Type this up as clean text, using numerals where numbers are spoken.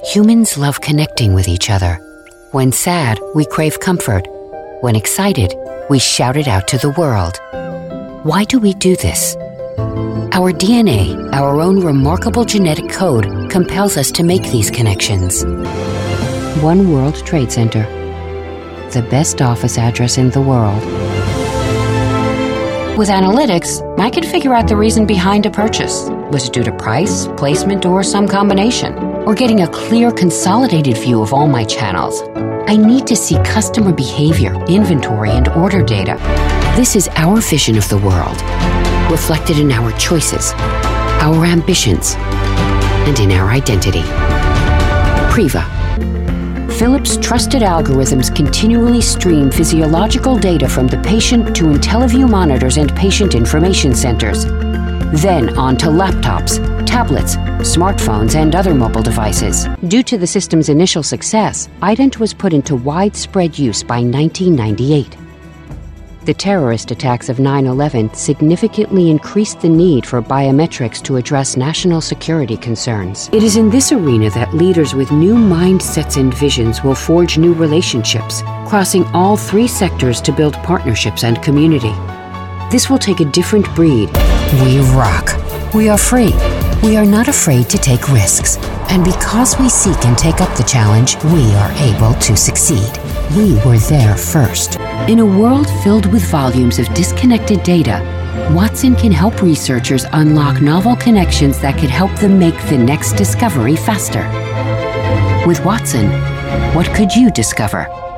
Humans love connecting with each other. When sad, we crave comfort. When excited, we shout it out to the world. Why do we do this? Our DNA, our own remarkable genetic code, compels us to make these connections. One World Trade Center, the best office address in the world. With analytics, I could figure out the reason behind a purchase. Was it due to price, placement, or some combination? Or getting a clear, consolidated view of all my channels. I need to see customer behavior, inventory, and order data. This is our vision of the world, reflected in our choices, our ambitions, and in our identity. Priva. Philips' trusted algorithms continually stream physiological data from the patient to IntelliVue monitors and patient information centers. Then on to laptops, tablets, smartphones, and other mobile devices. Due to the system's initial success, Ident was put into widespread use by 1998. The terrorist attacks of 9/11 significantly increased the need for biometrics to address national security concerns. It is in this arena that leaders with new mindsets and visions will forge new relationships, crossing all three sectors to build partnerships and community. This will take a different breed. We rock. We are free. We are not afraid to take risks. And because we seek and take up the challenge, we are able to succeed. We were there first. In a world filled with volumes of disconnected data, Watson can help researchers unlock novel connections that could help them make the next discovery faster. With Watson, what could you discover?